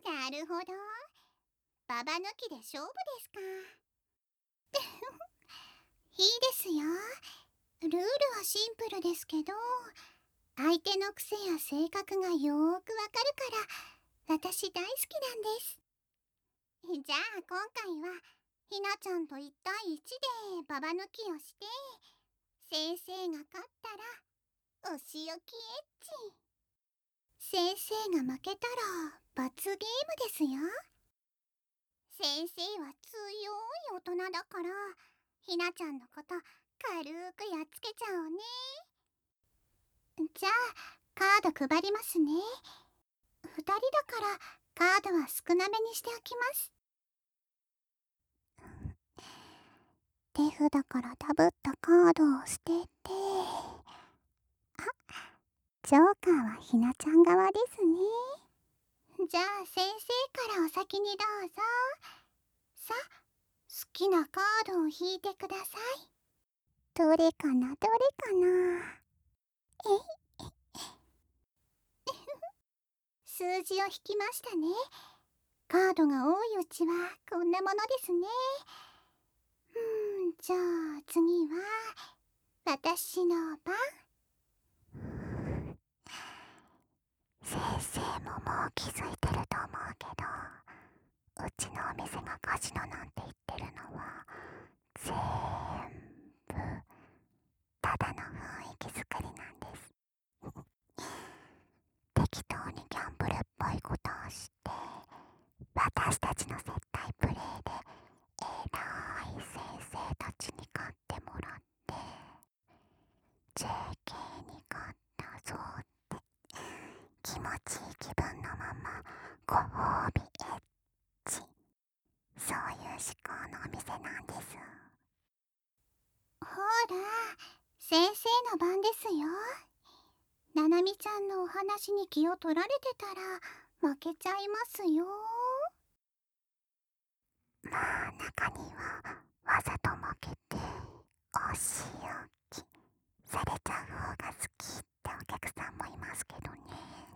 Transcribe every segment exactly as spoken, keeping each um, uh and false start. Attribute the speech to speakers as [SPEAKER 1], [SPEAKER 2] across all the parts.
[SPEAKER 1] なるほど。ババ抜きで勝負ですか。いいですよ。ルールはシンプルですけど、相手の癖や性格がよーくわかるから私大好きなんです。じゃあ今回はひなちゃんといちたいいちでババ抜きをして、先生が勝ったらお仕置きエッチ。先生が負けたら罰ゲームですよ。先生は強い大人だから、ひなちゃんのこと軽くやっつけちゃおうね。じゃあカード配りますね。ふたりだからカードは少なめにしておきます。手札からダブったカードを捨てて、あ、ジョーカーはひなちゃん側ですね。じゃあ先生からお先にどうぞ。さあ、好きなカードを引いてください。どれかなどれかな。えい数字を引きましたね。カードが多いうちはこんなものですね。うん、じゃあ次は私の番。先生ももう気づいてると思うけど、うちのお店がカジノなんて言ってるのは全部ただの雰囲気作りなんです。適当にギャンブルっぽいことをして私たちの接待プレイで偉い先生たちに勝ってもらって ジェーケー に勝ったぞって気持ちいい気分のままご褒美エッチ、そういう思考のお店なんです。ほら、先生の番ですよ。ななみちゃんのお話に気を取られてたら負けちゃいますよ。まあ中にはわざと負けてお仕置きされちゃう方が好きってお客さんもいますけどね。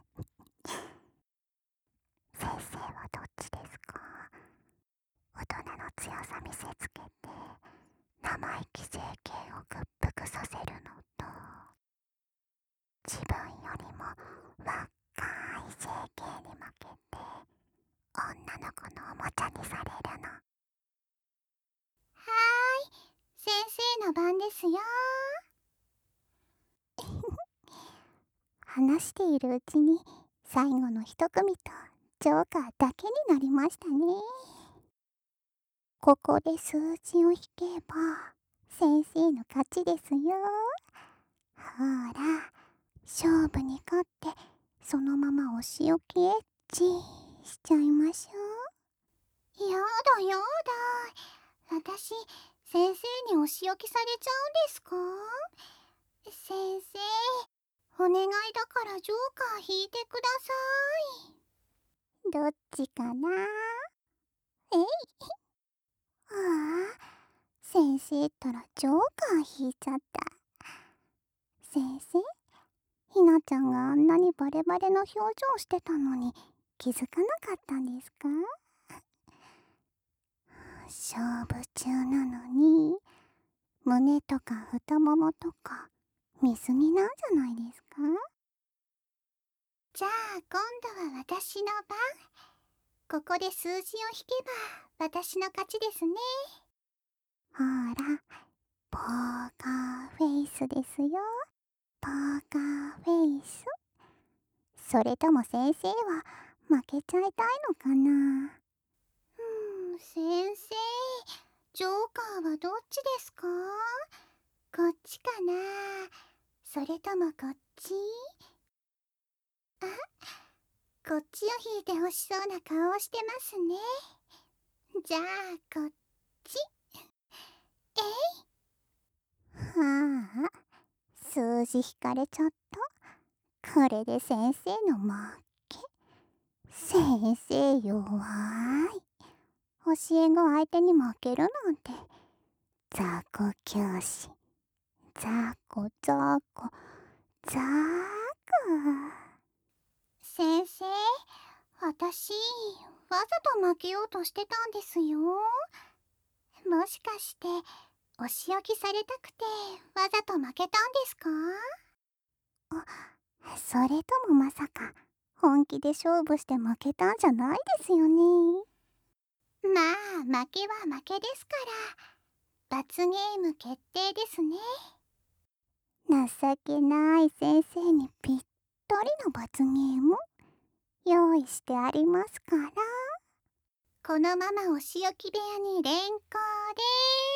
[SPEAKER 1] 先生はどっちですか？大人の強さ見せつけて生意気整形を屈服させるのと、自分よりも若い整形に負けて女の子のおもちゃにされるの。はーい、先生の番ですよ。話しているうちに最後の一組とジョーカーだけになりましたね。ここで数字を引けば先生の勝ちですよ。ほら、勝負に勝ってそのままお仕置きエッチしちゃいましょう。やだやだ、私先生にお仕置きされちゃうんですか？先生、お願いだからジョーカー引いてください。どっちかな。えいああ、先生ったらジョーカー引いちゃった。先生、ひなちゃんがあんなにバレバレの表情してたのに気づかなかったんですか？勝負中なのに胸とか太ももとか見すぎなんじゃないですか？じゃあ今度は私の番。ここで数字を引けば私の勝ちですね。ほら、ポーカーフェイスですよ。ポーカーフェイス。それとも先生は負けちゃいたいのかな。うーん、先生、ジョーカーはどっちですか？こっちかな、それともこっち？あ、こっちを引いてほしそうな顔をしてますね。じゃあこっち。えいはあ、数字引かれちゃった。これで先生の負け。先生弱い。教え子相手に負けるなんて雑魚教師。雑魚雑魚雑魚。先生、私私、わざと負けようとしてたんですよ。もしかして、お仕置きされたくて、わざと負けたんですか？あ、それともまさか、本気で勝負して負けたんじゃないですよね。まあ、負けは負けですから、罰ゲーム決定ですね。情けない先生にぴったりの罰ゲーム用意してありますから。このままお仕置き部屋に連行で